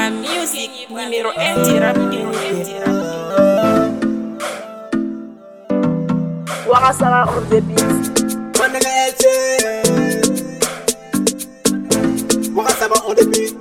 Iba Music, numéro 1 du rap. Wakasara on the beat. Manega Elche. Wakasaba on the beat.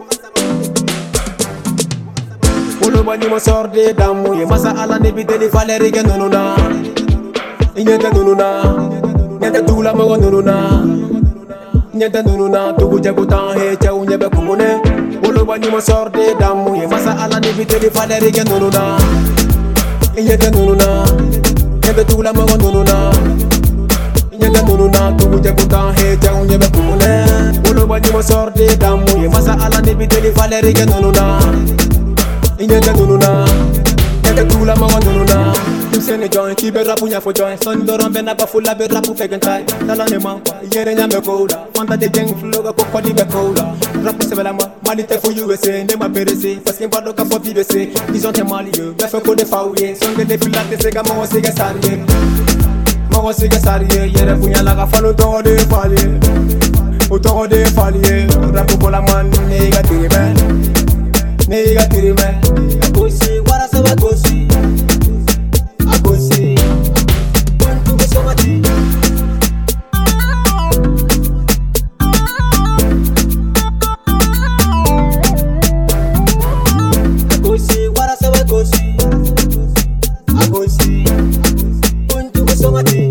Olobani mo sorde damu ye masa ala ne bideli Valeri ge nonuna. Inyete nonuna. Nyete tula mo nonuna. Nyete nonuna tugu jagutan he che unyebe kumune. Olobani mo sorde damu ye masa ala ne bideli Valeri ge nonuna. Inyete nonuna. Nyete tula mo nonuna. Nyete nonuna tugu jagutan he che unyebe kumune. Olobani mo sorde damu ye masa ala ne bideli Valeri ge nonuna. Inyete nununa, nyete tula mawa nununa. Tumsene join, kibe rapu nya fo join. Son doron bena ba fula be rapu fegen tai. Tala ne mankwa, yere nya me koda. Fanta de jeng floga ko kodi be koda. Rapu se bela ma, malite fo USA, ne ma perese. Paske mbado ka fo BBC, disons te malio. Be fe ko de fauye, songe de filate se ga mawa se ga sarie. Mawa se ga sarie, yere fu nya la ga falo tongo de falie. O tongo de falie, rapu ko la man ne ga tiribe. Nigga tiri me, agosi, wara saba agosi, agosi, bantu ke somati. Agosi, wara saba agosi, agosi, bantu ke somati.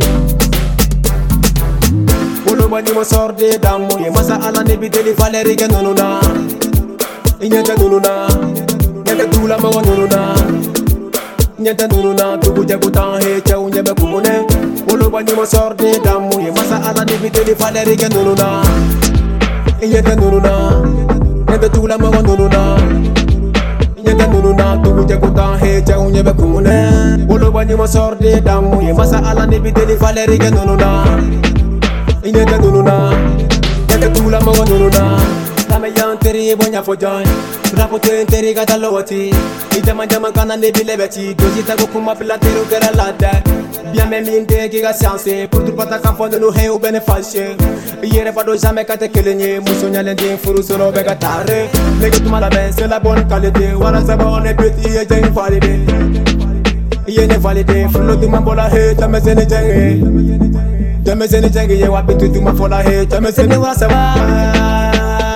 Olobani mo sorde damu ye masa ala ne bideli Valeri ge nonuna. Inyete nununa, nyete tula mawa nununa. Nyete nununa, tugu jagutan he che unyebe kumune. Olobani mo sorde damu ye masa ala ne bideli Valeri ge nununa. Inyete nununa, nyete tula mawa nununa. Nyete nununa, tugu jagutan he che unyebe kumune. Olobani mo sorde damu ye masa ala ne bideli Valeri ge nununa. Inyete nununa, nyete tula mawa nununa. Tame yang teri bonya fo join. Rapote teri gata lowati. Ijama jama kana ne bilebeti. Doji tago kuma pilatero kera lada. Bien me minde ki ga science. Pour tout pata kan fondo no he ou bene falche. Yere fado jamais kate kelenye. Muso nyalende furu solo bega tare. Lege tu malaben c'est la bonne qualité. Wala saba on est petit et j'ai validé. Yene validé. Fulo tu mambola he. Tame zene jenge. Tame zene jenge ye wapitu tu ma fola he. Tame zene wala saba.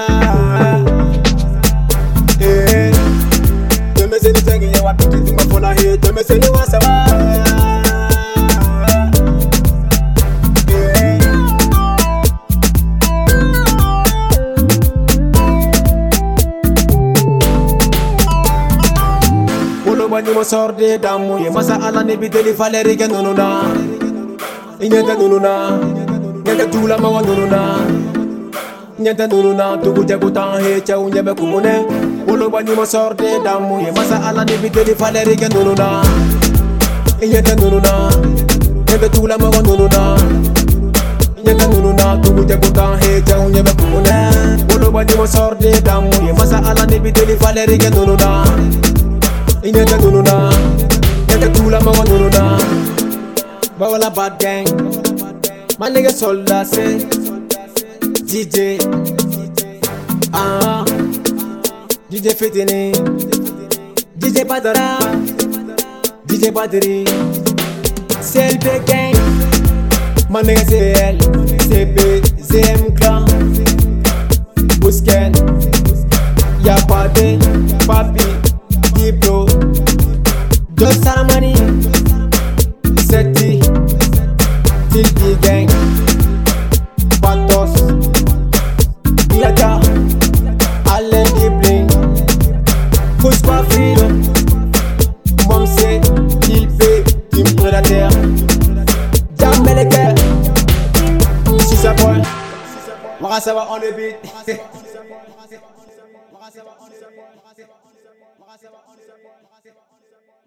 Olobani mo sorde damu ye masa ala ne bideli Valeri ge nonuna. Inyete nununa, nyete tula mawa nununa. Nyete nununa, tugu jagutan he che unyebe kumune. Olobani mo sorde damu ye masa ala ne bideli Valeri ge nununa. Inyete nununa, nyete tula mawa nununa. Nyete nununa, tugu jagutan he che unyebe kumune. Olobani mo sorde damu ye masa ala ne bideli Valeri ge nununa. Inyete nununa, nyete tula mawa nununa. Bawala bad gang, my nigga solda say DJ, DJ Fitini, DJ Padara, DJ Padri, CLP gang, my nigga CL, CP, ZM Clan, Busken, Yapade, Papi, Diplo, Just Saramani, Seti, Tilby gang, Patos, Yaka, Allen Dibling, Fusqua Freedom, Momse, Tilpe, Team Predator, Jam Meleke, Sisa Boy, Wakasaba on the beat.